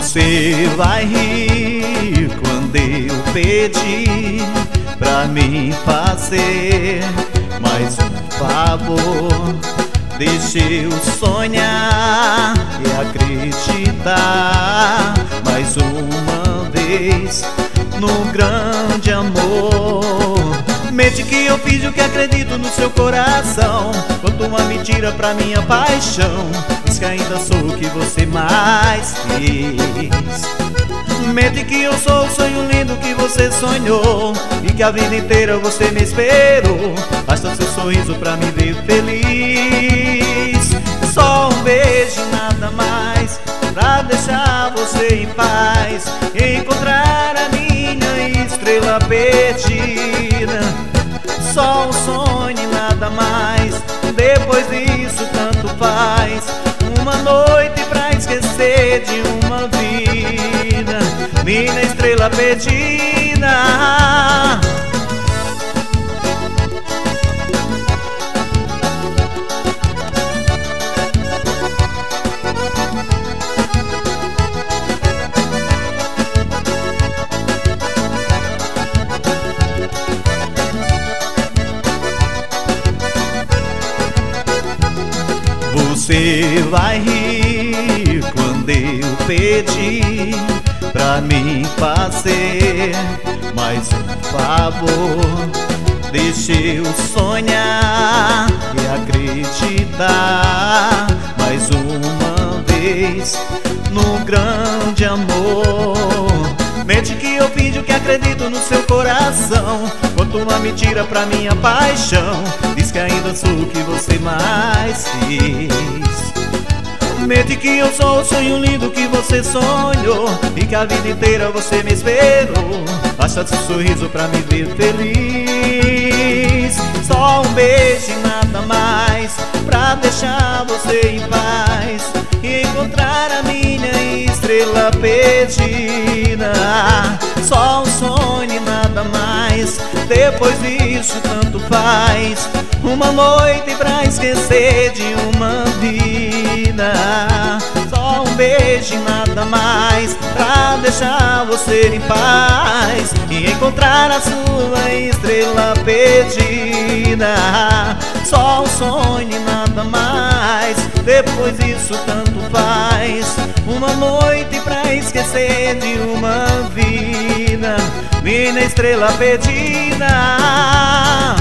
Você vai rir quando eu pedir pra mim fazer mais um favor. Deixa eu sonhar e acreditar mais uma vez no grande amor. Mente que eu fiz o que acredito no seu coração. Conto uma mentira pra minha paixão. Diz que ainda sou o que você mais quis. Mente que eu sou o sonho lindo que você sonhou e que a vida inteira você me esperou. Basta seu sorriso pra me ver feliz. Só um beijo e nada mais pra deixar você em paz e encontrar a minha estrela perdida. Só um sonho e nada mais, depois disso tanto faz. Uma noite pra esquecer de uma vida, minha estrela perdida. Você vai rir quando eu pedir pra mim fazer mais um favor. Deixa eu sonhar e acreditar mais uma vez no grande amor. Mente que eu finjo que acredito no seu coração. Conto uma mentira pra minha paixão. Diz que ainda sou o que você mais quis. Mente que eu sou o sonho lindo que você sonhou e que a vida inteira você me esperou. Basta seu sorriso pra me ver feliz. Só um beijo e nada mais pra deixar você em paz e encontrar a minha estrela perdida. Só um sonho e nada mais, depois disso tanto faz. Uma noite pra esquecer de uma vida. Só um beijo e nada mais pra deixar você em paz e encontrar a sua estrela perdida. Só um sonho e nada mais, depois disso tanto faz. Uma noite pra esquecer de uma vida, minha estrela perdida.